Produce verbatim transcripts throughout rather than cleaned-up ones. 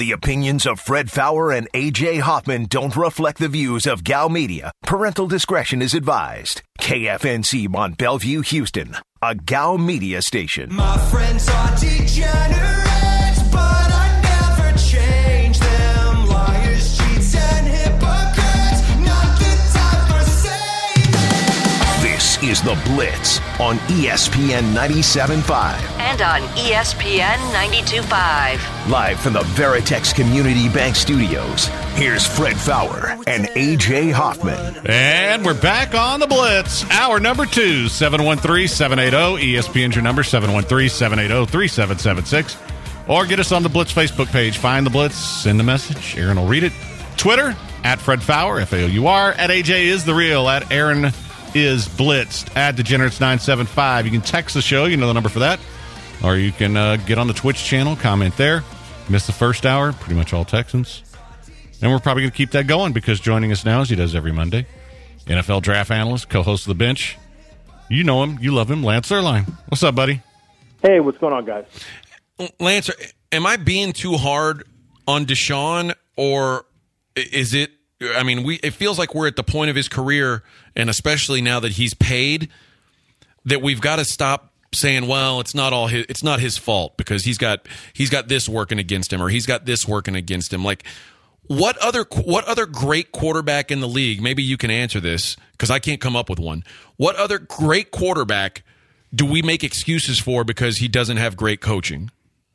The opinions of Fred Faour and A J Hoffman don't reflect the views of Gal Media. Parental discretion is advised. K F N C Mont Bellevue, Houston, a Gal Media station. My friends are degenerates, but I never change them. Liars, cheats, and hypocrites, not the time for saving. This is The Blitz on E S P N ninety-seven point five. And on E S P N ninety-two point five. Live from the Veritex Community Bank Studios, here's Fred Faour and A J Hoffman. And we're back on The Blitz. Hour number two, seven one three, seven eight zero. E S P N's your number, seven one three, seven eight zero, three seven seven six. Or get us on the Blitz Facebook page. Find The Blitz, send a message. Aaron will read it. Twitter, at Fred Faour, F A O U R. At A J is the real. At Aaron is Blitzed. At Degenerates nine seven five. You can text the show. You know the number for that. Or you can uh, get on the Twitch channel, comment there. Miss the first hour, pretty much all Texans. And we're probably going to keep that going because joining us now, as he does every Monday, N F L draft analyst, co-host of The Bench. You know him. You love him. Lance Zierlein. What's up, buddy? Hey, what's going on, guys? Lance, am I being too hard on Deshaun, or is it, I mean, we it feels like we're at the point of his career, and especially now that he's paid, that we've got to stop saying, well, it's not all his, it's not his fault because he's got he's got this working against him or he's got this working against him. Like, what other what other great quarterback in the league? Maybe you can answer this because I can't come up with one. What other great quarterback do we make excuses for because he doesn't have great coaching?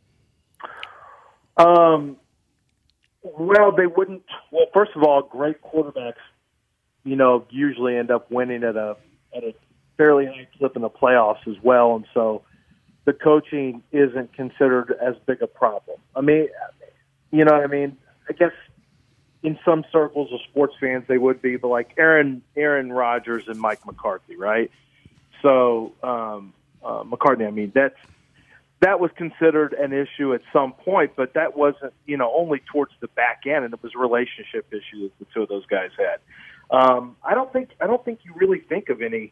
Um. Well, they wouldn't. Well, first of all, great quarterbacks, you know, usually end up winning at a at a fairly high clip in the playoffs as well, and so the coaching isn't considered as big a problem. I mean, you know what I mean? I guess in some circles of sports fans they would be, but like Aaron Aaron Rodgers and Mike McCarthy, right? So um, uh, McCartney, I mean, that's that was considered an issue at some point, but that wasn't, you know, only towards the back end, and it was a relationship issue that the two of those guys had. Um, I don't think I don't think you really think of any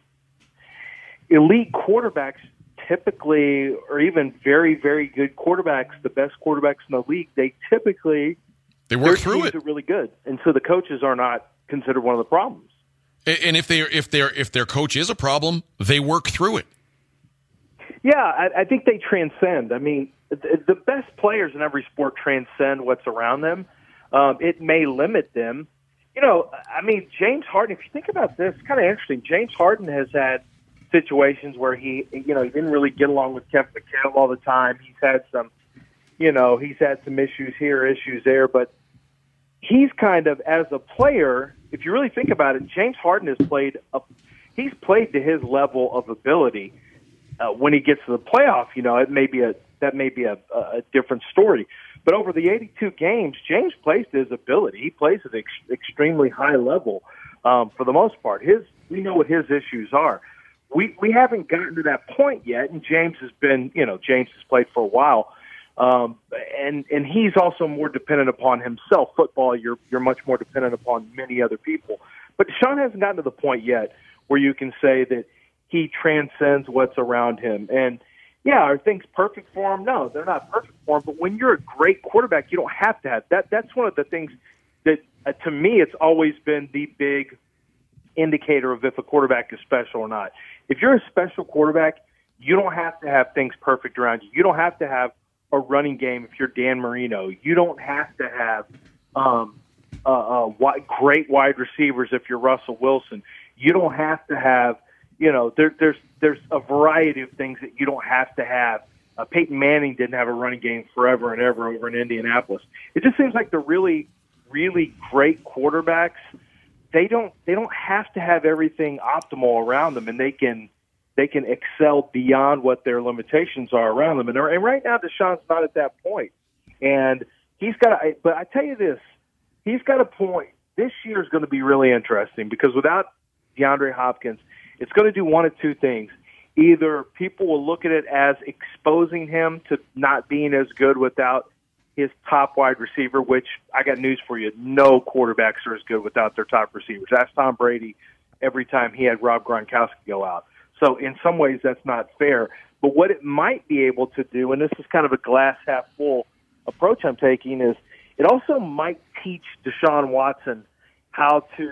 elite quarterbacks typically, or even very, very good quarterbacks, the best quarterbacks in the league, they typically they work through it. Are really good, and so the coaches are not considered one of the problems. And if they if their if their coach is a problem, they work through it. Yeah, I, I think they transcend. I mean, the, the best players in every sport transcend what's around them. Um, it may limit them. You know, I mean, James Harden. If you think about this, it's kind of interesting. James Harden has had situations where he, you know, he didn't really get along with Kevin McHale all the time. He's had some, you know, he's had some issues here, issues there, but he's kind of, as a player, if you really think about it, James Harden has played, a, he's played to his level of ability. Uh, when he gets to the playoff, you know, it may be a, that may be a, a different story. But over the eighty-two games, James plays to his ability. He plays at an ex- extremely high level um, for the most part. His, we know what his issues are. We we haven't gotten to that point yet, and James has been, you know, James has played for a while, um, and and he's also more dependent upon himself. Football, you're you're much more dependent upon many other people. But Deshaun hasn't gotten to the point yet where you can say that he transcends what's around him. And yeah, are things perfect for him? No, they're not perfect for him. But when you're a great quarterback, you don't have to have that. That's one of the things that, uh, to me, it's always been the big indicator of if a quarterback is special or not. If you're a special quarterback, you don't have to have things perfect around you. You don't have to have a running game if you're Dan Marino. You don't have to have um, uh, uh, great wide receivers if you're Russell Wilson. You don't have to have, you know, there, there's there's a variety of things that you don't have to have. Uh, Peyton Manning didn't have a running game forever and ever over in Indianapolis. It just seems like the really, really great quarterbacks, they don't they don't have to have everything optimal around them, and they can they can excel beyond what their limitations are around them. And, and right now, Deshaun's not at that point, and he's got. A, but I tell you this, he's got a point. This year is going to be really interesting because without DeAndre Hopkins, it's going to do one of two things. Either people will look at it as exposing him to not being as good without his top wide receiver, which I got news for you. No quarterbacks are as good without their top receivers. Ask Tom Brady every time he had Rob Gronkowski go out. So in some ways that's not fair. But what it might be able to do, and this is kind of a glass half full approach I'm taking, is It also might teach Deshaun Watson how to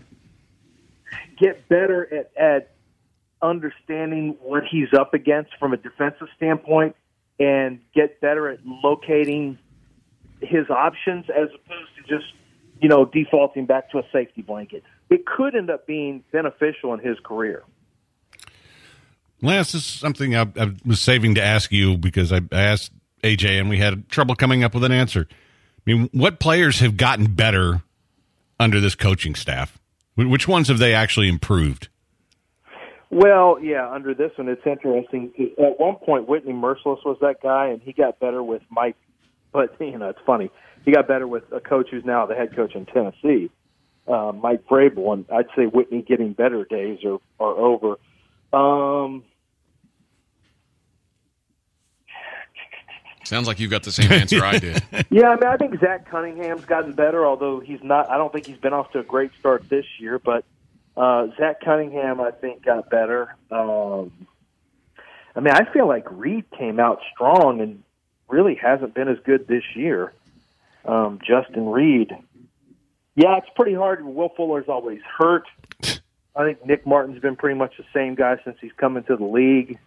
get better at, at understanding what he's up against from a defensive standpoint and get better at locating his options as opposed to just, you know, defaulting back to a safety blanket. It could end up being beneficial in his career. Lance, this is something I, I was saving to ask you because I, I asked A J and we had trouble coming up with an answer. I mean, what players have gotten better under this coaching staff? Which ones have they actually improved? Well, yeah, under this one, it's interesting. At one point, Whitney Merciless was that guy, and he got better with Mike. But, you know, it's funny. He got better with a coach who's now the head coach in Tennessee, uh, Mike Vrabel. And I'd say Whitney getting better days are, are over. Um, Sounds like you've got the same answer I did. yeah, I mean, I think Zach Cunningham's gotten better, although he's not. I don't think he's been off to a great start this year. But uh, Zach Cunningham, I think, got better. Um, I mean, I feel like Reed came out strong and really hasn't been as good this year. Um, Justin Reed. Yeah, it's pretty hard. Will Fuller's always hurt. I think Nick Martin's been pretty much the same guy since he's come into the league.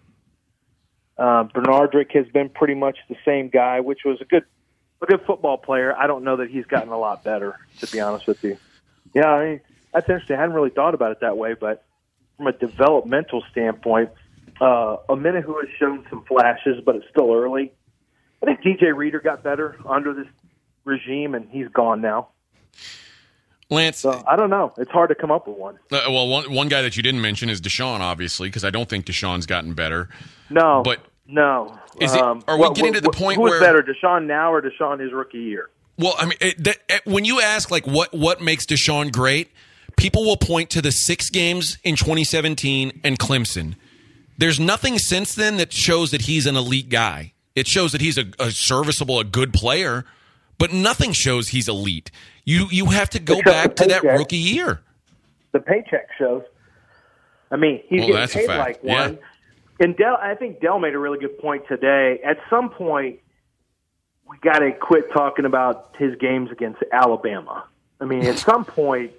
Uh, Bernardrick has been pretty much the same guy, which was a good, a good football player. I don't know that he's gotten a lot better, to be honest with you. Yeah, I mean, that's interesting. I hadn't really thought about it that way, but from a developmental standpoint, uh, Omenihu has shown some flashes, but it's still early. I think D J Reader got better under this regime, and he's gone now. Lance, So I don't know. It's hard to come up with one. uh, well, one one guy that you didn't mention is Deshaun, obviously, because I don't think Deshaun's gotten better. No, But no. is it- Um, are we what- getting to the what- point who is where- better, Deshaun now or Deshaun his rookie year? Well, I mean, it, that, it- when you ask like what what makes Deshaun great, people will point to the six games in twenty seventeen and Clemson. There's nothing since then that shows that he's an elite guy. It shows that he's a, a serviceable, a good player, but nothing shows he's elite. You you have to go Because back the to that paycheck- rookie year. The paycheck shows. I mean, he's Well, getting that's a paid fact. like Yeah. one. And Dell, I think Dell made a really good point today. At some point, we got to quit talking about his games against Alabama. I mean, at some point,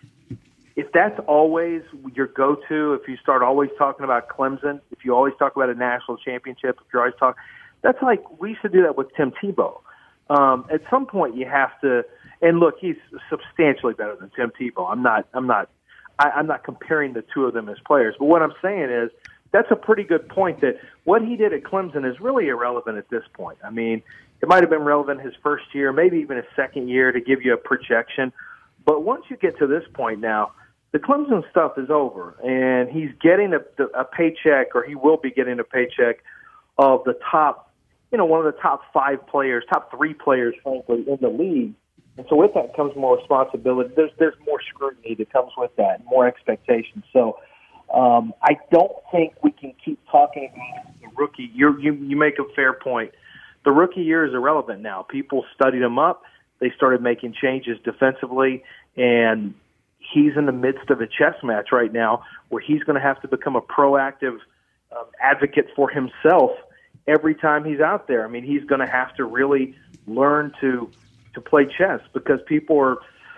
if that's always your go-to, if you start always talking about Clemson, if you always talk about a national championship, if you're always talking, that's like we used to do that with Tim Tebow. Um, at some point, you have to. And look, he's substantially better than Tim Tebow. I'm not. I'm not. I, I'm not comparing the two of them as players. But what I'm saying is, that's a pretty good point. That what he did at Clemson is really irrelevant at this point. I mean, it might have been relevant his first year, maybe even his second year to give you a projection. But once you get to this point now, the Clemson stuff is over, and he's getting a, a paycheck, or he will be getting a paycheck of the top, you know, one of the top five players, top three players, frankly, in the league. And so with that comes more responsibility. There's there's more scrutiny that comes with that, more expectations. So um, I don't think we can keep talking about the rookie. You're, you you make a fair point. The rookie year is irrelevant now. People studied him up. They started making changes defensively, and he's in the midst of a chess match right now where he's going to have to become a proactive um, advocate for himself every time he's out there. I mean, he's going to have to really learn to to play chess because people are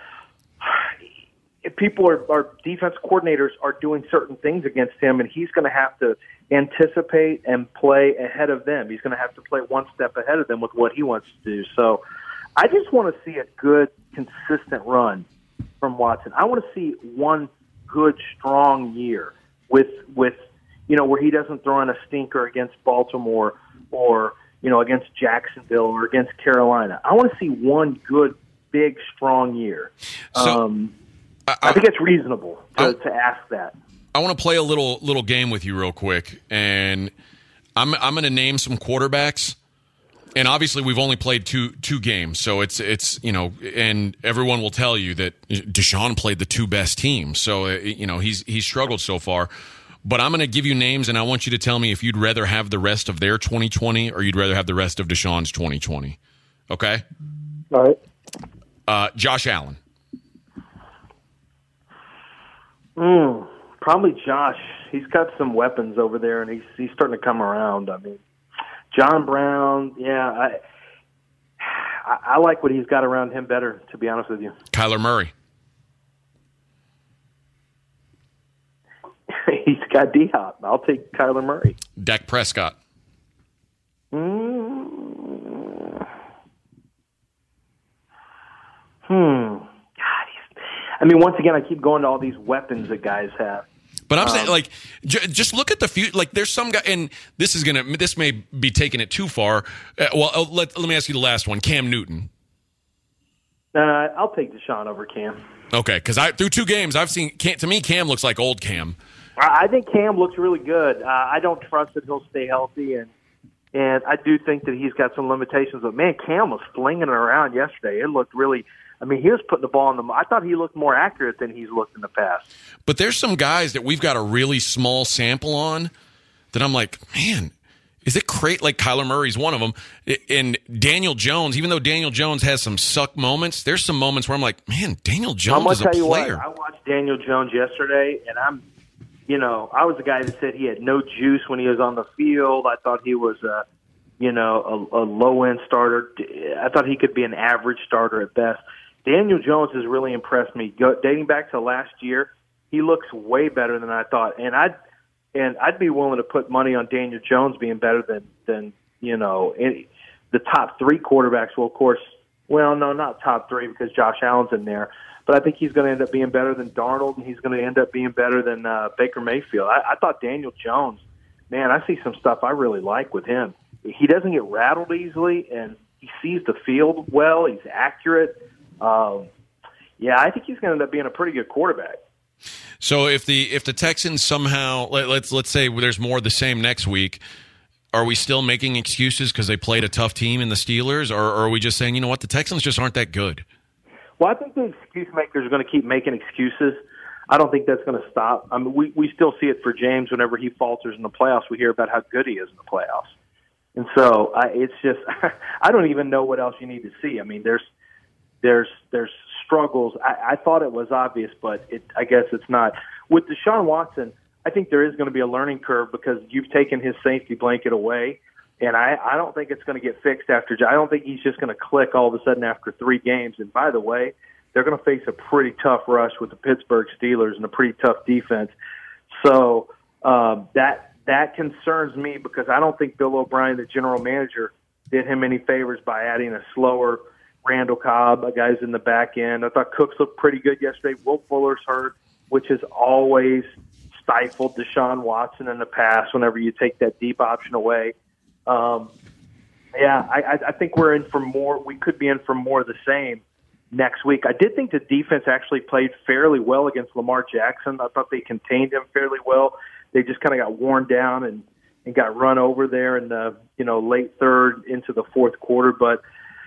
if people are, are defense coordinators are doing certain things against him, and he's going to have to anticipate and play ahead of them. He's going to have to play one step ahead of them with what he wants to do. So I just want to see a good, consistent run from Watson. I want to see one good, strong year with with you know where he doesn't throw in a stinker against Baltimore or you know against Jacksonville or against Carolina. I want to see one good, big, strong year. So, um, I, I think it's reasonable to, I- to ask that. I want to play a little little game with you real quick, and I'm I'm going to name some quarterbacks. And obviously, we've only played two two games, so it's it's you know, and everyone will tell you that Deshaun played the two best teams, so you know he's he's struggled so far. But I'm going to give you names, and I want you to tell me if you'd rather have the rest of their twenty twenty or you'd rather have the rest of Deshaun's twenty twenty. Okay. All right. Uh, Josh Allen. Mm, probably Josh. He's got some weapons over there, and he's he's starting to come around. I mean, John Brown, yeah. I I, I like what he's got around him better, to be honest with you. Kyler Murray. He's got D-Hop. I'll take Kyler Murray. Dak Prescott. Mm. Hmm. God, he's, I mean, once again, I keep going to all these weapons that guys have. But I'm saying, Um, like, j- just look at the few. Like, there's some guy, and this is gonna. This may be taking it too far. Uh, well, uh, let let me ask you the last one. Cam Newton. Uh, I'll take Deshaun over Cam. Okay, because I through two games, I've seen. Cam, to me, Cam looks like old Cam. I I think Cam looks really good. Uh, I don't trust that he'll stay healthy, and and I do think that he's got some limitations. But man, Cam was flinging it around yesterday. It looked really. I mean, he was putting the ball in the. I thought he looked more accurate than he's looked in the past. But there's some guys that we've got a really small sample on that I'm like, man, is it great? Like Kyler Murray's one of them, and Daniel Jones. Even though Daniel Jones has some suck moments, there's some moments where I'm like, man, Daniel I'm Jones gonna is a tell you player. what. I watched Daniel Jones yesterday, and I'm, you know, I was the guy that said he had no juice when he was on the field. I thought he was a, you know, a, a low end starter. I thought he could be an average starter at best. Daniel Jones has really impressed me. Go, dating back to last year, he looks way better than I thought, and I'd and I'd be willing to put money on Daniel Jones being better than than you know any, the top three quarterbacks. Well, of course, well, no, not top three because Josh Allen's in there, but I think he's going to end up being better than Darnold, and he's going to end up being better than uh, Baker Mayfield. I, I thought Daniel Jones, man, I see some stuff I really like with him. He doesn't get rattled easily, and he sees the field well. He's accurate. Um, yeah, I think he's going to end up being a pretty good quarterback. So if the if the Texans somehow let, let's let's say there's more of the same next week, are we still making excuses because they played a tough team in the Steelers, or, or are we just saying, you know what, the Texans just aren't that good? Well, I think the excuse makers are going to keep making excuses. I don't think that's going to stop. I mean, we we still see it for James whenever he falters in the playoffs. We hear about how good he is in the playoffs, and so I, it's just I don't even know what else you need to see. I mean, there's. There's there's struggles. I, I thought it was obvious, but it, I guess it's not. With Deshaun Watson, I think there is going to be a learning curve because you've taken his safety blanket away, and I, I don't think it's going to get fixed after. I don't think he's just going to click all of a sudden after three games. And by the way, they're going to face a pretty tough rush with the Pittsburgh Steelers and a pretty tough defense. So um, that that concerns me because I don't think Bill O'Brien, the general manager, did him any favors by adding a slower Randall Cobb, a guy's in the back end. I thought Cooks looked pretty good yesterday. Will Fuller's hurt, which has always stifled Deshaun Watson in the past whenever you take that deep option away. Um, yeah, I, I think we're in for more. We could be in for more of the same next week. I did think the defense actually played fairly well against Lamar Jackson. I thought they contained him fairly well. They just kind of got worn down and, and got run over there in the you know late third into the fourth quarter, but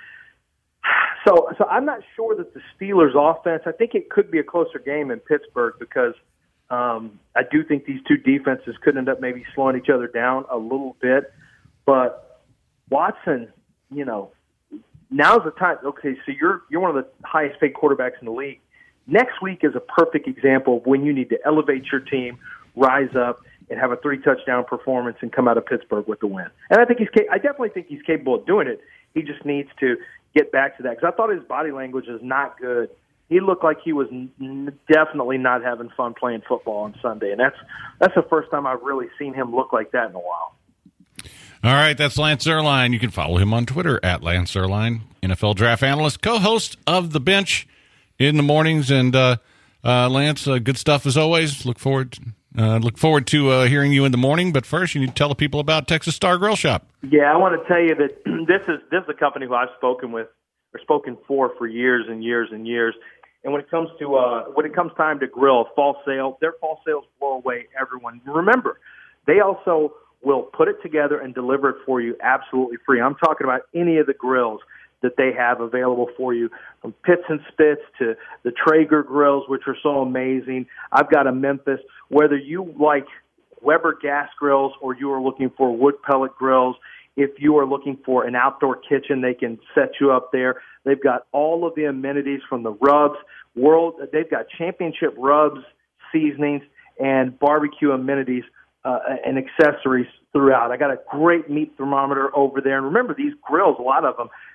So, so I'm not sure that the Steelers' offense. I think it could be a closer game in Pittsburgh because um, I do think these two defenses could end up maybe slowing each other down a little bit. But Watson, you know, now's the time. Okay, so you're you're one of the highest paid quarterbacks in the league. Next week is a perfect example of when you need to elevate your team, rise up, and have a three touchdown performance and come out of Pittsburgh with the win. And I think he's. I definitely think he's capable of doing it. He just needs to get back to that because I thought his body language is not good. He looked like he was n- definitely not having fun playing football on Sunday, and that's that's the first time I've really seen him look like that in a while. All right, that's Lance Erline. You can follow him on Twitter at Lance Erline, N F L draft analyst, co-host of The Bench in the mornings. And uh, uh, Lance, uh, good stuff as always. Look forward to, uh, look forward to uh, hearing you in the morning. But first, you need to tell the people about Texas Star Grill Shop. Yeah, I want to tell you that this is this is a company who I've spoken with or spoken for for years and years and years. And when it comes to uh, when it comes time to grill, fall sale, their fall sales blow away everyone. Remember, they also will put it together and deliver it for you absolutely free. I'm talking about any of the grills that they have available for you, from Pits and Spits to the Traeger grills, which are so amazing. I've got a Memphis. Whether you like Weber gas grills or you are looking for wood pellet grills, if you are looking for an outdoor kitchen, they can set you up there. They've got all of the amenities from the rubs, world. They've got championship rubs, seasonings, and barbecue amenities uh, and accessories throughout. I got a great meat thermometer over there. And remember, these grills, a lot of them,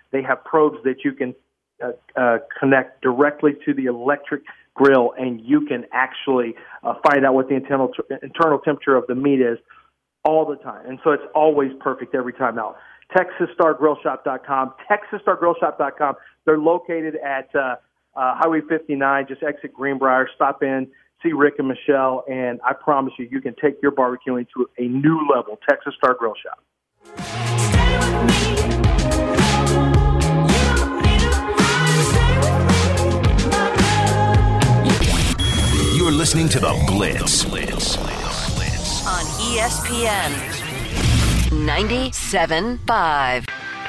They have probes that you can uh, uh, connect directly to the electric grill, and you can actually uh, find out what the internal internal temperature of the meat is all the time. And so it's always perfect every time. Now, Texas Star Grill Shop dot com, Texas Star Grill Shop dot com. They're located at uh, uh, Highway fifty-nine, just exit Greenbrier. Stop in, see Rick and Michelle, and I promise you, you can take your barbecuing to a new level. Texas Star Grill Shop. You're listening to The Blitz. On E S P N ninety-seven point five.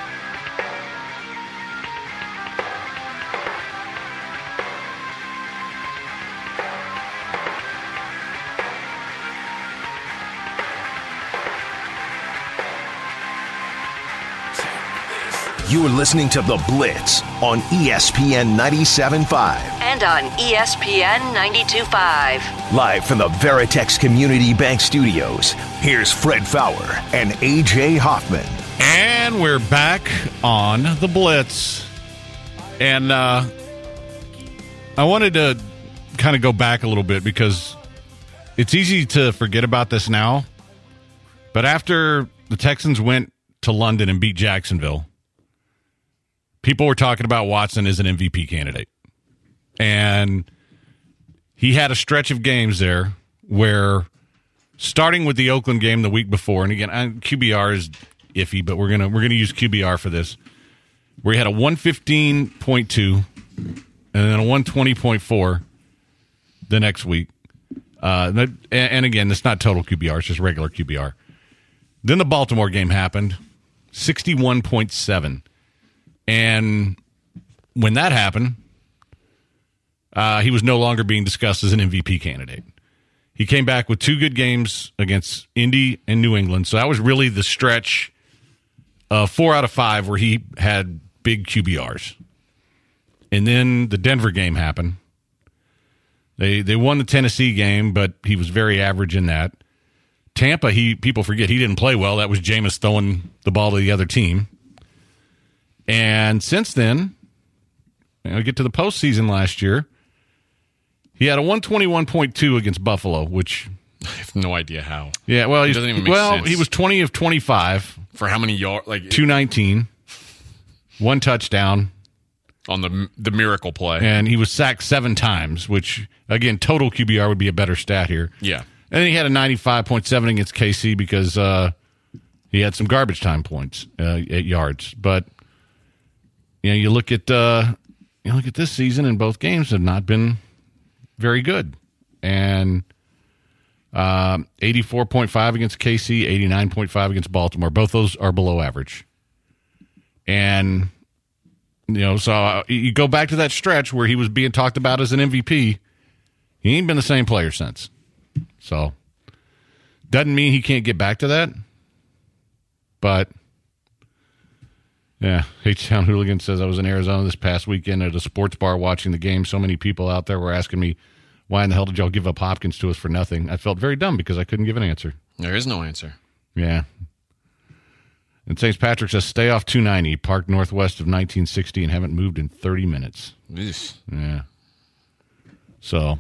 You're listening to The Blitz on E S P N ninety-seven point five. And on E S P N ninety-two point five. Live from the Veritex Community Bank Studios, here's Fred Fowler and A J Hoffman. And we're back on The Blitz. And uh, I wanted to kind of go back a little bit because it's easy to forget about this now. But after the Texans went to London and beat Jacksonville, people were talking about Watson as an M V P candidate. And he had a stretch of games there where, starting with the Oakland game the week before, and again, Q B R is iffy, but we're gonna we're gonna use Q B R for this, where he had a one fifteen point two and then a one twenty point four the next week. Uh, and, and again, it's not total Q B R; it's just regular Q B R. Then the Baltimore game happened, sixty-one point seven. And when that happened, uh, he was no longer being discussed as an M V P candidate. He came back with two good games against Indy and New England. So that was really the stretch of four out of five where he had big Q B Rs. And then the Denver game happened. They they won the Tennessee game, but he was very average in that. Tampa, he people forget he didn't play well. That was Jameis throwing the ball to the other team. And since then, you know, get to the postseason last year, he had a one twenty-one point two against Buffalo, which I have no idea how. Yeah, well, It he's, doesn't even make well, sense. he was twenty of twenty-five, For how many yards? Like two nineteen, one touchdown, on the the miracle play. and he was sacked seven times, which, again, total Q B R would be a better stat here. Yeah. And then he had a ninety-five point seven against K C because uh, he had some garbage time points, uh, eight yards. But you know, you look at uh, you look at this season, and both games have not been very good. And um, eighty-four point five against K C, eighty-nine point five against Baltimore. Both those are below average. And you know, so uh, you go back to that stretch where he was being talked about as an M V P. He ain't been the same player since. So doesn't mean he can't get back to that. But yeah, H-Town Hooligan says, I was in Arizona this past weekend at a sports bar watching the game. So many people out there were asking me, why in the hell did y'all give up Hopkins to us for nothing? I felt very dumb because I couldn't give an answer. There is no answer. Yeah. And Saint Patrick says, stay off two ninety, parked northwest of nineteen sixty and haven't moved in thirty minutes. Eesh. Yeah. So,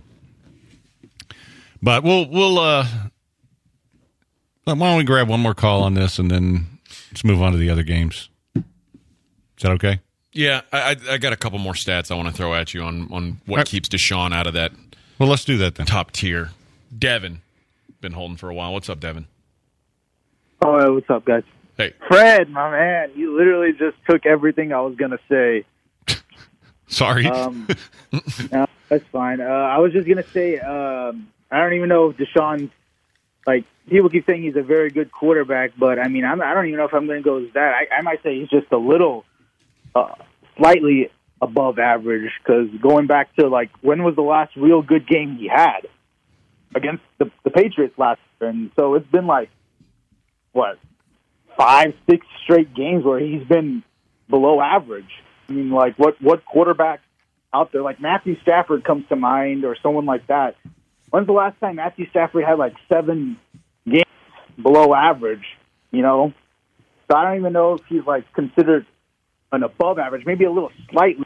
but we'll, we'll, uh, why don't we grab one more call on this and then let's move on to the other games. Is that okay? Yeah, I, I I got a couple more stats I want to throw at you on, on what right. keeps Deshaun out of that Well, let's do that then. top tier. Devin, been holding for a while. What's up, Devin? Oh, hey, what's up, guys? Hey. Fred, my man, you literally just took everything I was going to say. Sorry. Um, no, that's fine. Uh, I was just going to say, um, I don't even know if Deshaun's, like, people keep saying he's a very good quarterback, but, I mean, I'm, I don't even know if I'm going to go with that. I, I might say he's just a little, uh, slightly above average, because going back to, like, when was the last real good game he had against the, the Patriots last year? And so it's been, like, what, five, six straight games where he's been below average. I mean, like, what, what quarterback out there, like Matthew Stafford comes to mind or someone like that. When's the last time Matthew Stafford had, like, seven games below average, you know? So I don't even know if he's, like, considered an above average, maybe a little slightly.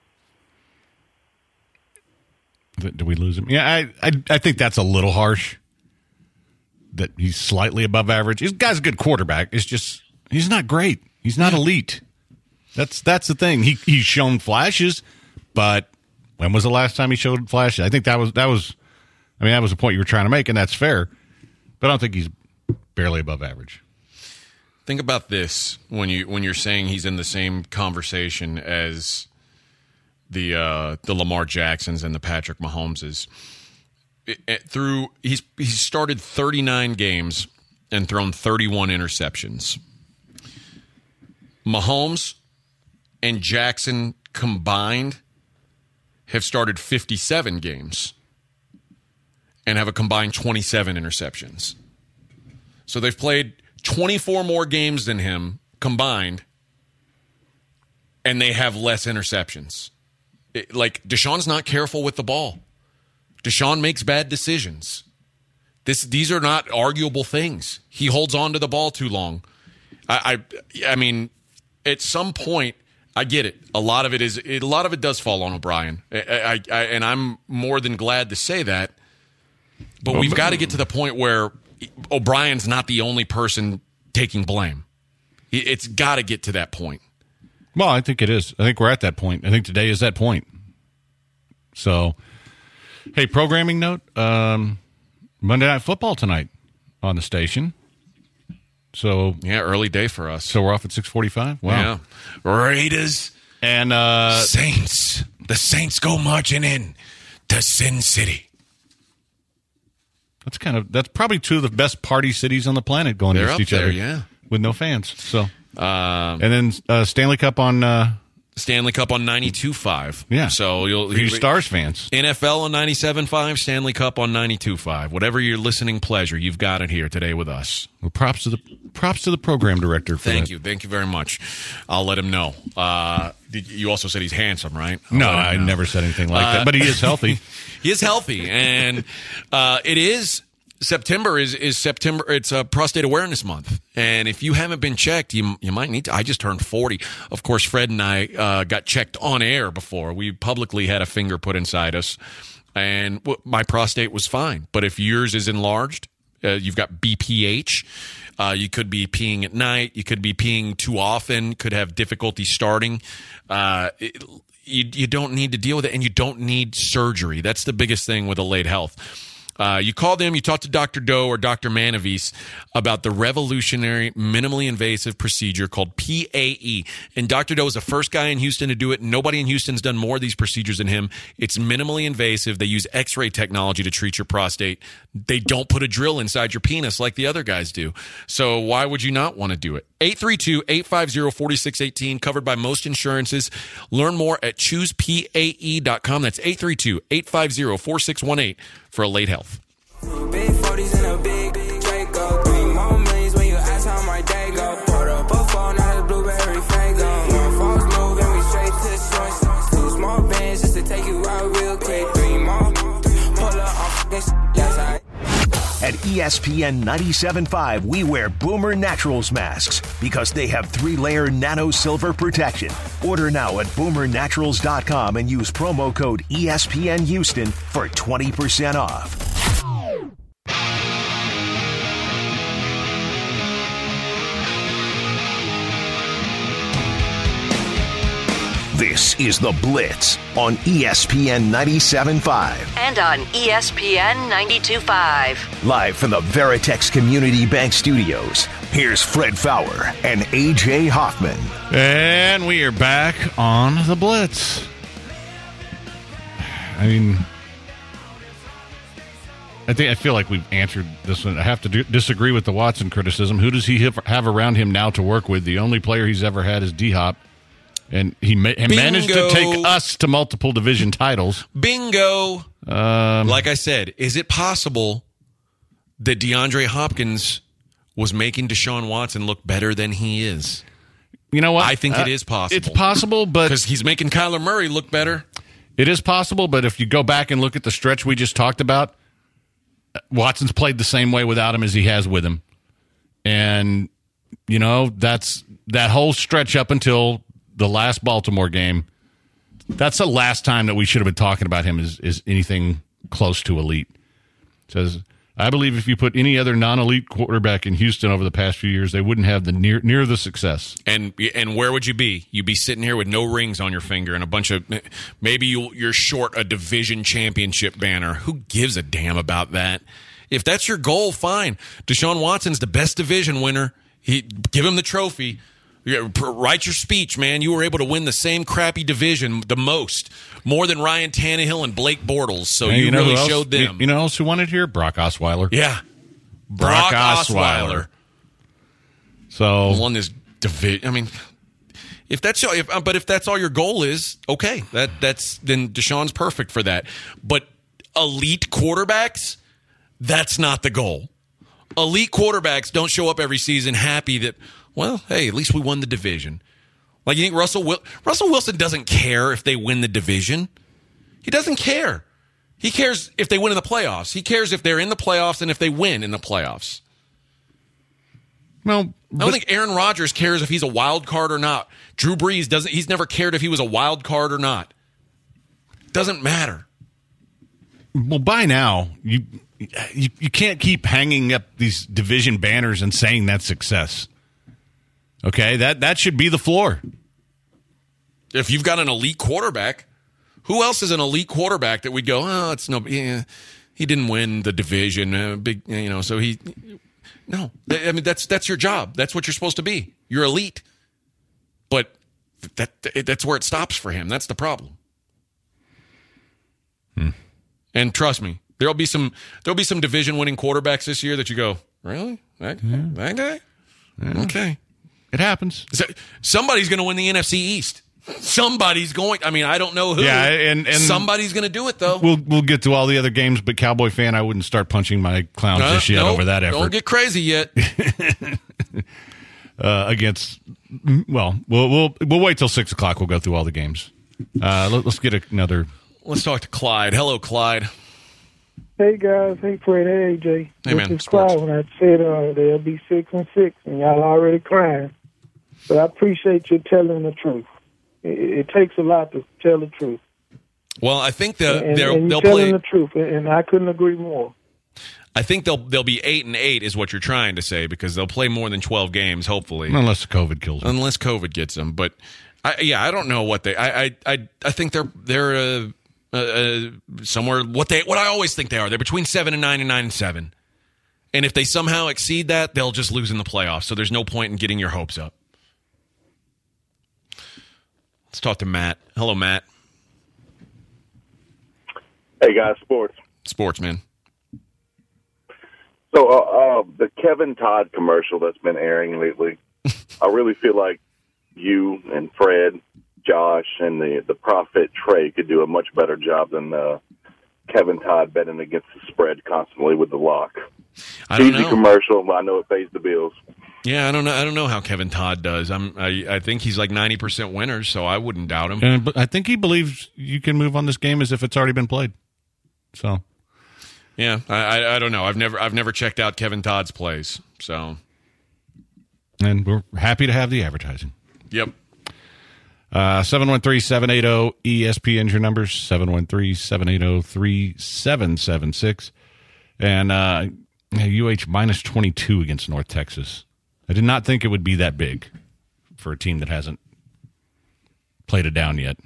Did we lose him? Yeah, I, I I think that's a little harsh. That he's slightly above average. This guy's a good quarterback. It's just he's not great. He's not elite. That's that's the thing. He he's shown flashes, but when was the last time he showed flashes? I think that was that was. I mean, that was the point you were trying to make, and that's fair. But I don't think he's barely above average. Think about this when you when you're saying he's in the same conversation as the uh, the Lamar Jacksons and the Patrick Mahomeses. It, it, through he's he's started thirty-nine games and thrown thirty-one interceptions. Mahomes and Jackson combined have started fifty-seven games and have a combined twenty-seven interceptions. So they've played twenty-four more games than him combined, and they have less interceptions. It, like, Deshaun's not careful with the ball. Deshaun makes bad decisions. This, these are not arguable things. He holds on to the ball too long. I, I, I mean, at some point, I get it. A lot of it is, it, a lot of it does fall on O'Brien, I, I, I, and I'm more than glad to say that. But we've got to get to the point where O'Brien's not the only person taking blame. It's got to get to that point. Well, I think it is. I think we're at that point. I think today is that point. So, hey, programming note, um, Monday Night Football tonight on the station. So yeah, early day for us. So we're off at six forty-five? Wow. Yeah. Raiders and uh, Saints. The Saints go marching in to Sin City. That's kind of that's probably two of the best party cities on the planet going They're against up each there, other. yeah. With no fans. So um, and then uh, Stanley Cup on uh, Stanley Cup on ninety-two point five. Yeah. So you'll you Stars fans. N F L on ninety-seven point five, Stanley Cup on ninety-two point five. Whatever your listening pleasure, you've got it here today with us. Well, props to the props to the program director for Thank that. you. Thank you very much. I'll let him know. Uh, did, you also said he's handsome, right? I'll no, let him I know. never said anything like Uh, that. But he is healthy. He is healthy, and uh, it is September is is September. It's a Prostate Awareness Month, and if you haven't been checked, you you might need to. I just turned forty. Of course, Fred and I uh, got checked on air before. We publicly had a finger put inside us, and w- my prostate was fine. But if yours is enlarged, uh, you've got B P H. Uh, you could be peeing at night. You could be peeing too often. Could have difficulty starting. Uh, it, you you don't need to deal with it, and you don't need surgery. That's the biggest thing with Elate Health. Uh, you call them, you talk to Doctor Doe or Doctor Manavis about the revolutionary, minimally invasive procedure called P A E. And Doctor Doe is the first guy in Houston to do it. Nobody in Houston's done more of these procedures than him. It's minimally invasive. They use X-ray technology to treat your prostate. They don't put a drill inside your penis like the other guys do. So why would you not want to do it? eight three two, eight five zero, four six one eight, covered by most insurances. Learn more at choose P A E dot com. That's eight three two, eight five zero, four six one eight for Elate Health. Big forties in a big Draco. Three more millions when you ask how my day go. Put up a phone, not a blueberry fango. One false move and we straight to the joint. Two small bands just to take you out real quick. Three more, pull up on fucking shit. Yes, I. At E S P N ninety-seven point five, we wear Boomer Naturals masks because they have three-layer nano silver protection. Order now at boomer naturals dot com and use promo code E S P N Houston for twenty percent off. This is The Blitz on E S P N ninety-seven point five. And on E S P N ninety-two point five. Live from the Veritex Community Bank Studios, here's Fred Fowler and A J Hoffman. And we are back on The Blitz. I mean, I think I feel like we've answered this one. I have to do, disagree with the Watson criticism. Who does he have, have around him now to work with? The only player he's ever had is D-Hop. And he, ma- he managed to take us to multiple division titles. Bingo. Um, like I said, is it possible that DeAndre Hopkins was making Deshaun Watson look better than he is? You know what? I think uh, it is possible. It's possible, but... Because he's making Kyler Murray look better. It is possible, but if you go back and look at the stretch we just talked about, Watson's played the same way without him as he has with him. And, you know, that's that whole stretch up until the last Baltimore game, that's the last time that we should have been talking about him as, as anything close to elite. It says, I believe if you put any other non-elite quarterback in Houston over the past few years, they wouldn't have the near near the success. And and where would you be? You'd be sitting here with no rings on your finger and a bunch of maybe you you're short a division championship banner. Who gives a damn about that? If that's your goal, fine. Deshaun Watson's the best division winner. He give him the trophy. Write your speech, man. You were able to win the same crappy division the most, more than Ryan Tannehill and Blake Bortles. So Hey, you, you know really who else- showed them. You, you know who else who won it here? Brock Osweiler. yeah, Brock Brock Osweiler. Osweiler So won this division. I mean, if that's your, if, but if that's all your goal is, okay, that that's then Deshaun's perfect for that. But elite quarterbacks, that's not the goal. Elite quarterbacks don't show up every season happy that, well, hey, at least we won the division. Like, you think Russell Wil- Russell Wilson doesn't care if they win the division? He doesn't care. He cares if they win in the playoffs. He cares if they're in the playoffs and if they win in the playoffs. well, I don't but- think Aaron Rodgers cares if he's a wild card or not. Drew Brees doesn't. He's never cared if he was a wild card or not. Doesn't matter. well, by now you, you you can't keep hanging up these division banners and saying that's success. Okay, that that should be the floor. If you've got an elite quarterback, who else is an elite quarterback that we'd go, oh, it's no, yeah, he didn't win the division, uh, big, you know, so he, no, I mean that's that's your job. That's what you're supposed to be. You're elite, but that that's where it stops for him. That's the problem. Hmm. And trust me, there'll be some there'll be some division winning quarterbacks this year that you go, really, that, that guy, okay. It happens. So, somebody's going to win the N F C East. Somebody's going. I mean, I don't know who. Yeah, and- and- somebody's going to do it though. We'll we'll get to all the other games, but Cowboy fan, I wouldn't start punching my clowns Uh, just yet no, over that effort Don't get crazy yet. uh, against. Well, we'll we'll we'll wait till six o'clock. We'll go through all the games. Uh, let, let's get another. Let's talk to Clyde. Hello, Clyde. Hey guys, hey Fred, hey A J. Hey, this man, is sports. Clyde when I said uh, they'll be six and six, and y'all already crying. But I appreciate you telling the truth. It, it takes a lot to tell the truth, Well, I think the and, they'll and they'll you're play. telling the truth, and I couldn't agree more. I think they'll they'll be eight and eight is what you're trying to say because they'll play more than twelve games, hopefully, Unless COVID kills them. unless COVID gets them. But I, yeah, I don't know what they. I I I, I think they're they're uh, uh, uh, somewhere what they what I always think they are. They're between seven and nine and nine and seven. And if they somehow exceed that, they'll just lose in the playoffs. So there's no point in getting your hopes up. Let's talk to Matt. Hello, Matt. Hey guys, sports. Sportsman. So uh, uh, the Kevin Todd commercial that's been airing lately, I really feel like you and Fred, Josh, and the the prophet Trey could do a much better job than uh, Kevin Todd betting against the spread constantly with the lock. I don't Easy know. commercial, but I know it pays the bills. Yeah, I don't know. I don't know how Kevin Todd does. I'm. I, I think he's like ninety percent winners, so I wouldn't doubt him. And, but I think he believes you can move on this game as if it's already been played. So Yeah, I, I, I don't know. I've never I've never checked out Kevin Todd's plays. So and we're happy to have the advertising. yep. Uh, seven one three, seven eight zero, E S P N, your numbers, seven one three, seven eight zero, three seven seven six. And uh, U H minus twenty-two against North Texas. I did not think it would be that big for a team that hasn't played it down yet.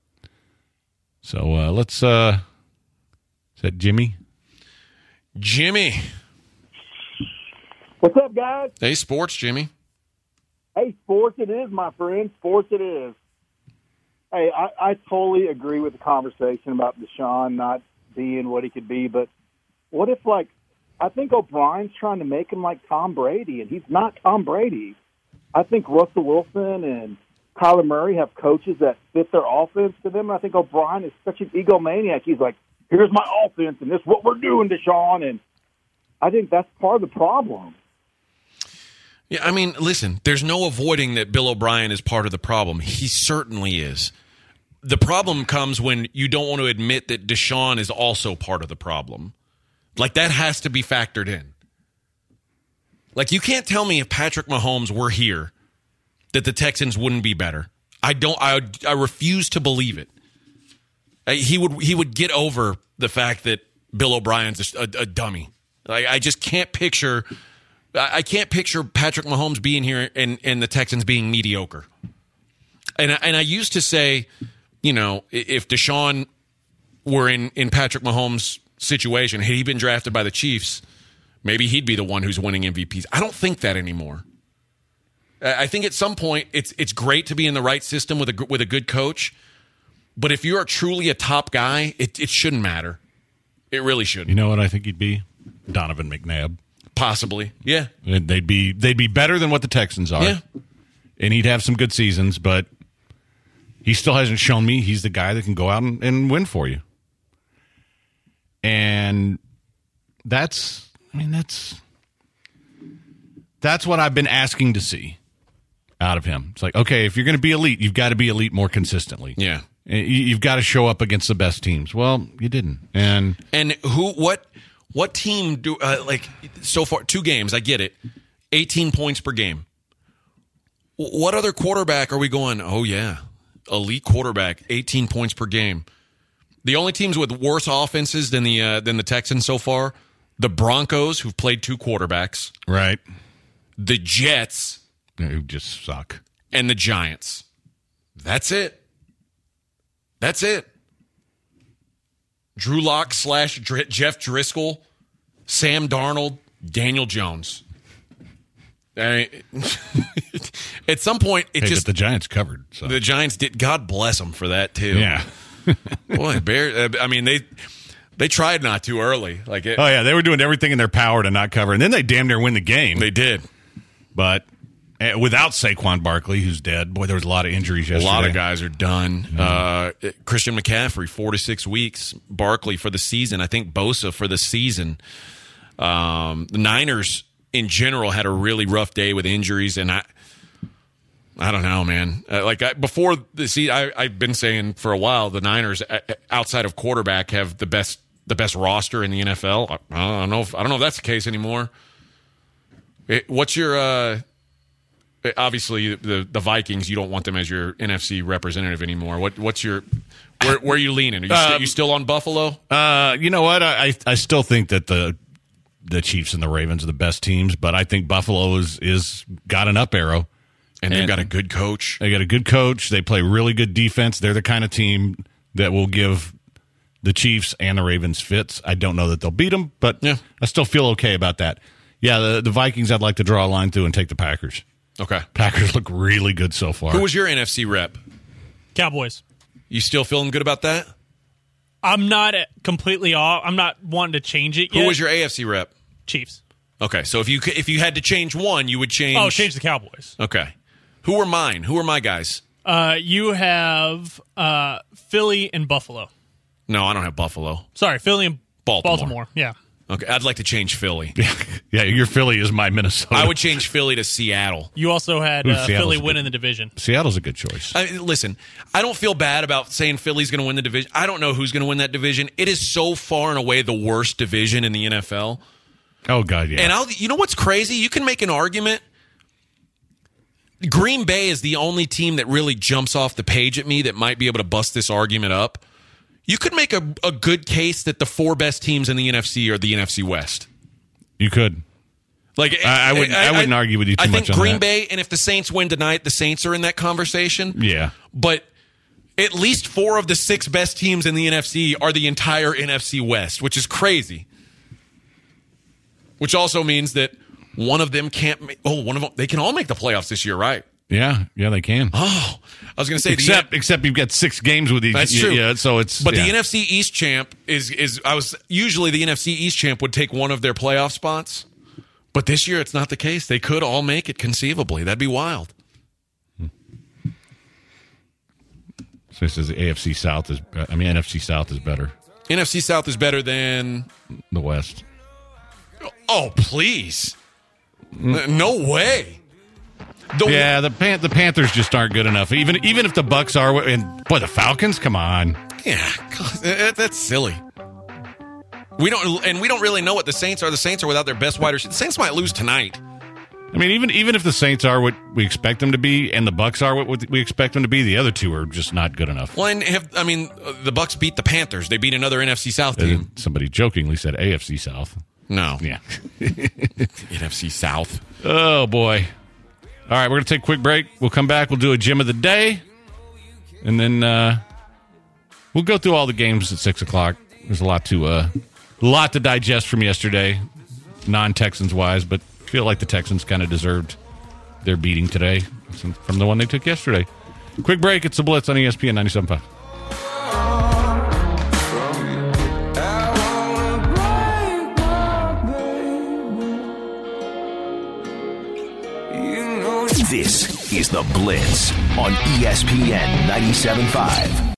So uh, let's, uh, is that Jimmy? Jimmy. What's up, guys? Hey, sports, Jimmy. Hey, sports it is, my friend. Sports it is. Hey, I, I totally agree with the conversation about Deshaun not being what he could be, but what if, like, I think O'Brien's trying to make him like Tom Brady, and he's not Tom Brady. I think Russell Wilson and Kyler Murray have coaches that fit their offense to them, and I think O'Brien is such an egomaniac. He's like, here's my offense, and this is what we're doing, Deshaun, and I think that's part of the problem. Yeah, I mean, listen, there's no avoiding that Bill O'Brien is part of the problem. He certainly is. The problem comes when you don't want to admit that Deshaun is also part of the problem. Like, that has to be factored in. Like, you can't tell me if Patrick Mahomes were here that the Texans wouldn't be better. I don't. I I refuse to believe it. Uh, He would he would get over the fact that Bill O'Brien's a, a, a dummy. Like, I just can't picture. I I can't picture Patrick Mahomes being here and, and the Texans being mediocre. And I, and I used to say, you know, if Deshaun were in, in Patrick Mahomes' situation, had he been drafted by the Chiefs, maybe he'd be the one who's winning M V Ps. I don't think that anymore. I think at some point it's it's great to be in the right system with a with a good coach, but if you are truly a top guy, it, it shouldn't matter. It really shouldn't. You know what I think he'd be? Donovan McNabb. Possibly, yeah. And they'd be they'd be better than what the Texans are. Yeah. And he'd have some good seasons, but he still hasn't shown me he's the guy that can go out and, and win for you. And that's, I mean, that's that's what I've been asking to see out of him. It's like, okay, if you're going to be elite, you've got to be elite more consistently. Yeah. You- You've got to show up against the best teams. Well, you didn't. And And who? What? What team do uh, like so far? Two games, I get it. eighteen points per game. W- What other quarterback are we going? Oh yeah, elite quarterback, eighteen points per game. The only teams with worse offenses than the uh, than the Texans so far, the Broncos, who've played two quarterbacks, right, the Jets, who just suck, and the Giants. That's it. That's it. Drew Lock slash Dr- Jeff Driscoll, Sam Darnold, Daniel Jones. I mean, at some point, it hey, just but the Giants covered. So. the Giants did. God bless them for that too. Yeah. Boy, Bear. I mean, they they tried not too early. Like, it, Oh yeah, they were doing everything in their power to not cover, and then they damn near win the game. they did. But uh, without Saquon Barkley, who's dead, boy, there was a lot of injuries A yesterday. lot of guys are done. Uh, Christian McCaffrey, four to six weeks. Barkley for the season. I think Bosa for the season. Um, the Niners in general had a really rough day with injuries, and I, I don't know, man. Uh, like I, before the see, I, I've been saying for a while the Niners, uh, outside of quarterback, have the best the best roster in the N F L. I, I don't know. If, I don't know if that's the case anymore. It, what's your uh, obviously the the Vikings? You don't want them as your N F C representative anymore. What what's your where, where are you leaning? Are you, st- Um, you still on Buffalo? Uh, you know what? I, I I still think that the the Chiefs and the Ravens are the best teams, but I think Buffalo is is got an up arrow. And they've and- got a good coach. They got a good coach. They play really good defense. They're the kind of team that will give the Chiefs and the Ravens fits. I don't know that they'll beat them, but Yeah. I still feel okay about that. Yeah, the, the Vikings, I'd like to draw a line through and take the Packers. Okay. Packers look really good so far. Who was your N F C rep? Cowboys. You still feeling good about that? I'm not completely off. I'm not wanting to change it Who yet. was your A F C rep? Chiefs? Okay, so if you c- if you had to change one, you would change. Oh, change the Cowboys. Okay. Who were mine? Who were my guys? Uh, you have uh, Philly and Buffalo. No, I don't have Buffalo. Sorry, Philly and Baltimore. Baltimore. Yeah. Okay, I'd like to change Philly. Yeah, your Philly is my Minnesota. I would change Philly to Seattle. You also had Ooh, uh, Seattle's Philly a good- winning the division. Seattle's a good choice. I mean, listen, I don't feel bad about saying Philly's going to win the division. I don't know who's going to win that division. It is so far and away the worst division in the N F L. Oh God, yeah. And I'll, you know what's crazy? You can make an argument. Green Bay is the only team that really jumps off the page at me that might be able to bust this argument up. You could make a, a good case that the four best teams in the N F C are the N F C West. You could. Like I- I wouldn't- I wouldn't argue with you too I think much on Green that. Bay, and if the Saints win tonight, the Saints are in that conversation. Yeah. But at least four of the six best teams in the N F C are the entire N F C West, which is crazy. Which also means that one of them can't make, oh, one of them, they can all make the playoffs this year, right? Yeah, yeah, they can. Oh, I was going to say, except the, except you've got six games with each. That's true. Yeah, so it's but yeah. the N F C East champ is is I was usually the N F C East champ would take one of their playoff spots, but this year it's not the case. They could all make it conceivably. That'd be wild. So it says the A F C South is. I mean, N F C South is better. N F C South is better than The West. Oh, please. N- No way. The Yeah, the Pan- the Panthers just aren't good enough. Even even if the Bucks are, and boy, the Falcons. Come on. Yeah, God, that- that's silly. We don't, and we don't really know what the Saints are. The Saints are without their best wide receiver. The Saints might lose tonight. I mean, even even if the Saints are what we expect them to be, and the Bucks are what we expect them to be, the other two are just not good enough. Well, and have, I mean, the Bucks beat the Panthers. They beat another N F C South team. Uh, somebody jokingly said A F C South. No. Yeah. N F C South. Oh, boy. All right, we're going to take a quick break. We'll come back. We'll do a gym of the day. And then uh, we'll go through all the games at six o'clock. There's a lot to uh, a lot to digest from yesterday, non-Texans wise, but I feel like the Texans kind of deserved their beating today from the one they took yesterday. Quick break. It's the Blitz on E S P N ninety-seven point five. This is the Blitz on E S P N ninety-seven point five.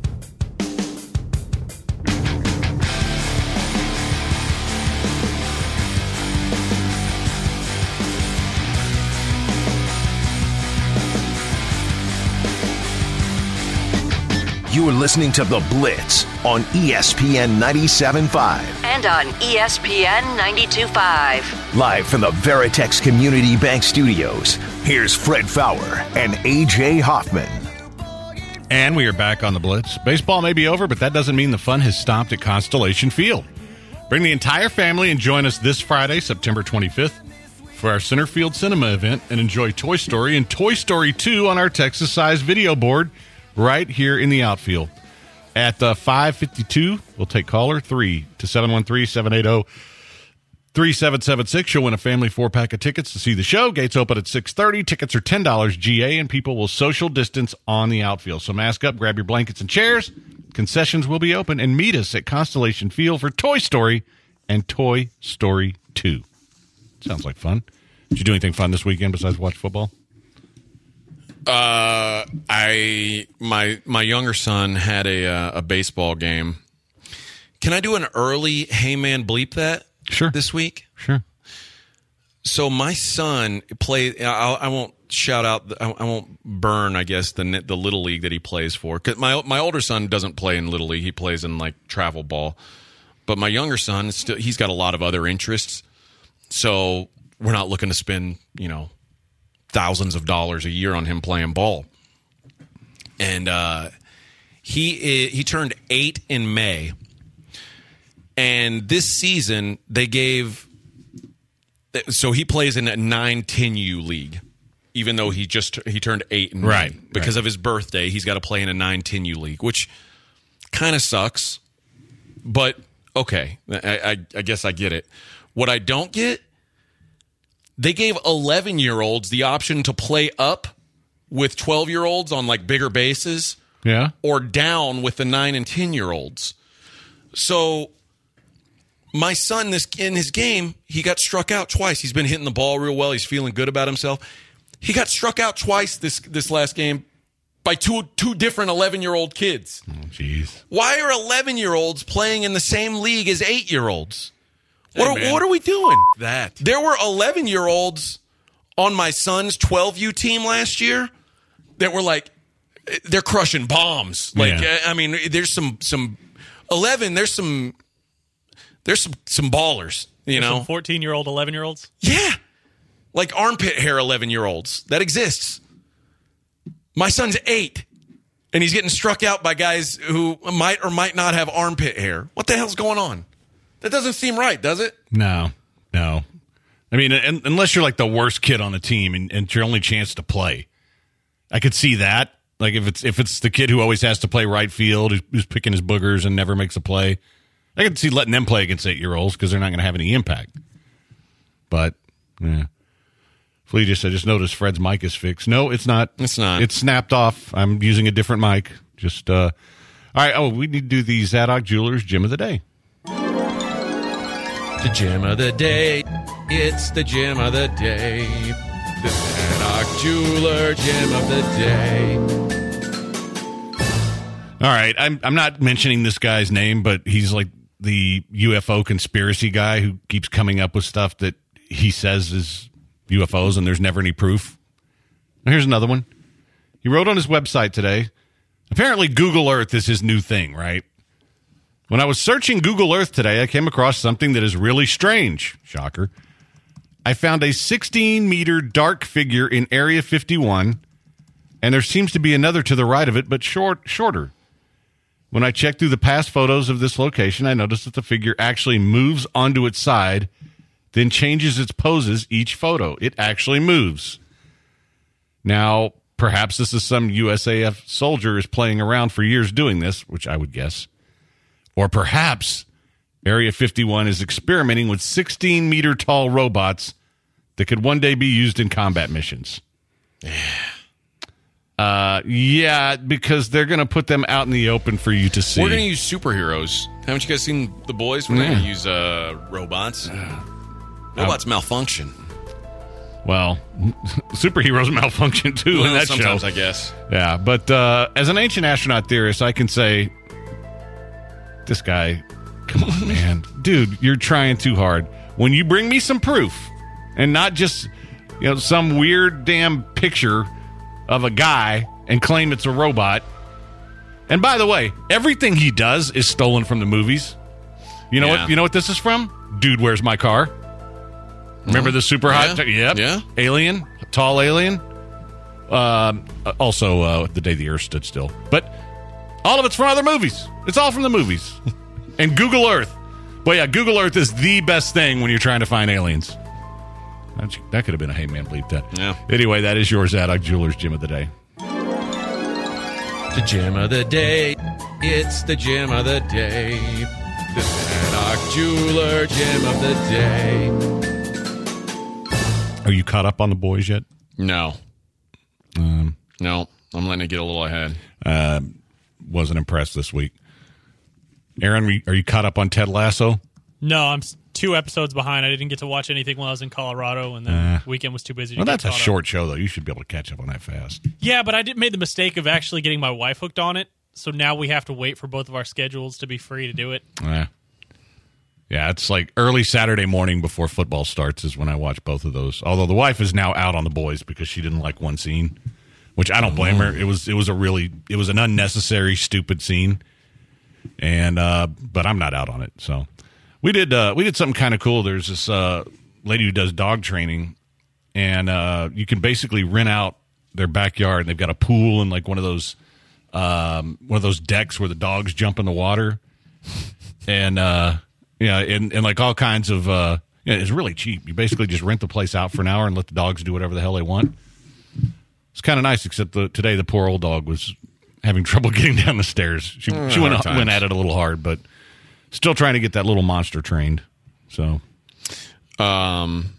You are listening to The Blitz on E S P N ninety-seven point five. And on E S P N ninety-two point five. Live from the Veritex Community Bank Studios, here's Fred Fowler and A J Hoffman. And we are back on The Blitz. Baseball may be over, but that doesn't mean the fun has stopped at Constellation Field. Bring the entire family and join us this Friday, September twenty-fifth, for our Center Field Cinema event and enjoy Toy Story and Toy Story two on our Texas-sized video board right here in the outfield. At uh, five fifty-two, we'll take caller three to seven one three, seven eight zero, three seven seven six. You'll win a family four-pack of tickets to see the show. Gates open at six thirty. Tickets are ten dollars G A, and people will social distance on the outfield. So mask up, grab your blankets and chairs. Concessions will be open, and meet us at Constellation Field for Toy Story and Toy Story two. Sounds like fun. Did you do anything fun this weekend besides watch football? Uh, I my my younger son had a uh, a baseball game. Can I do an early "Hey man, bleep that"? Sure. This week, sure. So my son played. I, I won't shout out. I, I won't burn. I guess the the little league that he plays for. Cause my my older son doesn't play in little league. He plays in like travel ball. But my younger son, still, he's got a lot of other interests. So we're not looking to spend, you know, thousands of dollars a year on him playing ball. And uh, he he turned eight in May. And this season, they gave – so he plays in a nine ten U league, even though he just – he turned eight in May. Right. Because right. of his birthday, he's got to play in a nine ten U league, which kind of sucks. But, okay, I, I, I guess I get it. What I don't get – they gave eleven-year-olds the option to play up with twelve-year-olds on, like, bigger bases. Yeah. Or down with the nine and ten-year-olds. So my son, this in his game, he got struck out twice. He's been hitting the ball real well. He's feeling good about himself. He got struck out twice this this last game by two two different eleven-year-old kids. Oh, jeez. Why are eleven-year-olds playing in the same league as eight-year-olds? What, Hey, are, what are we doing? That. There were eleven-year-olds on my son's twelve U team last year that were like, they're crushing bombs. Like, Yeah. I mean, there's some some eleven. There's some there's some some ballers. You There's know, some fourteen-year-old, eleven-year-olds? yeah, like armpit hair eleven-year-olds. That exists. My son's eight, and he's getting struck out by guys who might or might not have armpit hair. What the hell's going on? That doesn't seem right, does it? No, no. I mean, un- unless you're like the worst kid on the team and, and it's your only chance to play, I could see that. Like if it's if it's the kid who always has to play right field, who's, who's picking his boogers and never makes a play, I could see letting them play against eight-year-olds because they're not going to have any impact. But, yeah. Flea just, I just noticed Fred's mic is fixed. No, it's not. It's not. It's snapped off. I'm using a different mic. Just, uh, all right. Oh, we need to do the Zadok Jewelers Gym of the Day. The gem of the day. It's the gem of the day. The Zadok Jeweler gem of the day. All right. I'm I'm not mentioning this guy's name, but he's like the U F O conspiracy guy who keeps coming up with stuff that he says is U F Os and there's never any proof. Now, here's another one. He wrote on his website today, apparently Google Earth is his new thing, right? When I was searching Google Earth today, I came across something that is really strange. Shocker. I found a sixteen meter dark figure in Area fifty-one, and there seems to be another to the right of it, but short, shorter. When I checked through the past photos of this location, I noticed that the figure actually moves onto its side, then changes its poses each photo. It actually moves. Now, perhaps this is some U S A F soldier is playing around for years doing this, which I would guess. Or perhaps Area fifty-one is experimenting with sixteen meter tall robots that could one day be used in combat missions. Uh, yeah, because they're going to put them out in the open for you to see. We're going to use superheroes. Haven't you guys seen The Boys? We're Yeah. going to use uh, robots. Robots malfunction. Well, superheroes malfunction too Well, in that sometimes, show. I guess. Yeah, but uh, as an ancient astronaut theorist, I can say, this guy, come on, man. Dude, you're trying too hard. When you bring me some proof, and not just, you know, some weird damn picture of a guy and claim it's a robot. And by the way, everything he does is stolen from the movies. You know Yeah. what? You know what this is from? Dude, Where's My Car? Remember the super hot? Yeah. Yep. Yeah. Alien, tall alien. Um, also, uh, The Day the Earth Stood Still. But all of it's from other movies. It's all from the movies. And Google Earth. Well, yeah, Google Earth is the best thing when you're trying to find aliens. That that could have been a hey man, bleep that. Yeah. Anyway, that is your Zadok Jewelers Gym of the Day. The gem of the day. It's the gem of the day. The Zadok Jeweler gem of the day. Are you caught up on The Boys yet? No. Um, no. I'm letting it get a little ahead. Uh, wasn't impressed this week. Aaron, are you caught up on Ted Lasso? No, I'm s- two episodes behind. I didn't get to watch anything while I was in Colorado, and then Uh, weekend was too busy to Well, get that's a caught up. short show, though. You should be able to catch up on that fast. Yeah, but I did made the mistake of actually getting my wife hooked on it, so now we have to wait for both of our schedules to be free to do it. Yeah. Yeah, it's like early Saturday morning before football starts is when I watch both of those. Although the wife is now out on The Boys because she didn't like one scene, which I don't blame her. It was it was a really it was an unnecessary, stupid scene, and uh, but I'm not out on it. So we did uh, we did something kind of cool. There's this uh, lady who does dog training, and uh, you can basically rent out their backyard. And they've got a pool and like one of those um, one of those decks where the dogs jump in the water, and. Uh, Yeah, and, and like all kinds of, uh, yeah, it's really cheap. You basically just rent the place out for an hour and let the dogs do whatever the hell they want. It's kind of nice, except the, today the poor old dog was having trouble getting down the stairs. She, Mm, she went, hard times. went at it a little hard, but still trying to get that little monster trained. So, Um,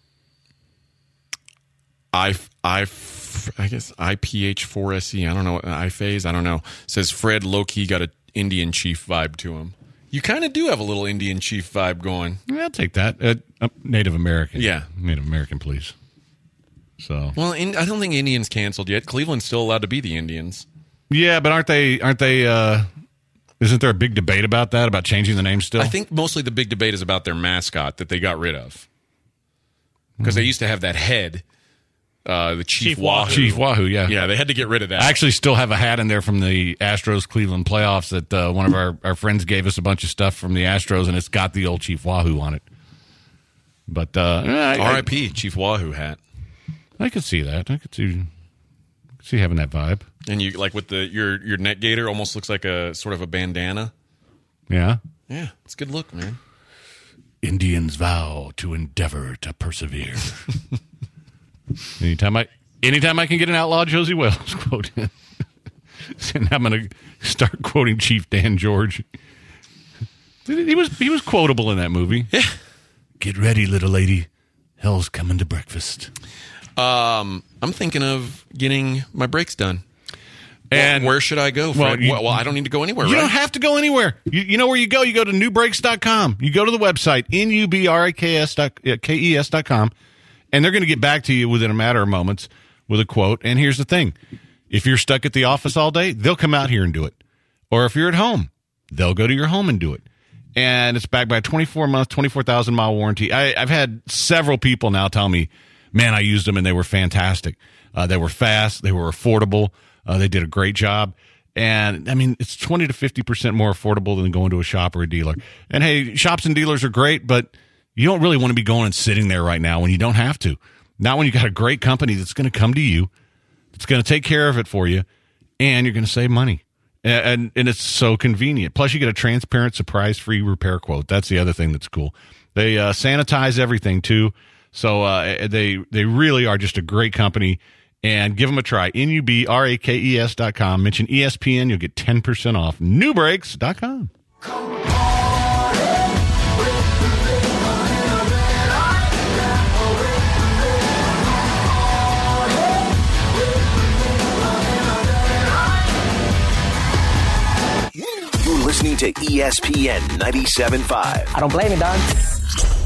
I, I, I guess I P H four S E. I don't know. iPhase. I don't know. Says Fred low-key got an Indian chief vibe to him. You kind of do have a little Indian chief vibe going. yeah, I'll take that. Uh, uh, Native American. Yeah. Native American, please. So, Well, in, I don't think Indians canceled yet. Cleveland's still allowed to be the Indians. yeah, but aren't they, aren't they, uh, isn't there a big debate about that, about changing the name still? I think mostly the big debate is about their mascot that they got rid of. Because they used to have that head, uh, the Chief, Chief Wahoo. Wahoo. Chief Wahoo, yeah. Yeah, they had to get rid of that. I actually still have a hat in there from the Astros Cleveland playoffs that uh, one of our, our friends gave us a bunch of stuff from the Astros, and it's got the old Chief Wahoo on it. But uh, I, R I P Chief Wahoo hat. I, I could see that. I could see see having that vibe. And you like with the your your neck gaiter almost looks like a sort of a bandana. Yeah. Yeah, it's a good look, man. Indians vow to endeavor to persevere. anytime I anytime I can get an Outlaw Josie Wales quote in, and I'm going to start quoting Chief Dan George. He was he was quotable in that movie. Yeah. Get ready, little lady. Hell's coming to breakfast. Um, I'm thinking of getting my brakes done. And Well, where should I go? Fred? Well, you- well, I don't need to go anywhere. You right? don't have to go anywhere. You, you know where you go? You go to new brakes dot com. You go to the website, N U B R A K S dot K E S dot com, and they're going to get back to you within a matter of moments with a quote. And here's the thing. If you're stuck at the office all day, they'll come out here and do it. Or if you're at home, they'll go to your home and do it. And it's backed by a twenty-four month, twenty-four thousand mile warranty. I, I've had several people now tell me, man, I used them and they were fantastic. Uh, they were fast. They were affordable. Uh, they did a great job. And, I mean, it's twenty to fifty percent more affordable than going to a shop or a dealer. And, hey, shops and dealers are great, but You don't really want to be going and sitting there right now when you don't have to. Not when you got a great company that's going to come to you, that's going to take care of it for you, and you're going to save money. And, and and it's so convenient. Plus, you get a transparent, surprise-free repair quote. That's the other thing that's cool. They uh, sanitize everything, too. So uh, they they really are just a great company. And give them a try. N U B R A K E S dot com. Mention E S P N. You'll get ten percent off. new brakes dot com. You're listening to E S P N ninety-seven point five. I don't blame you, dog.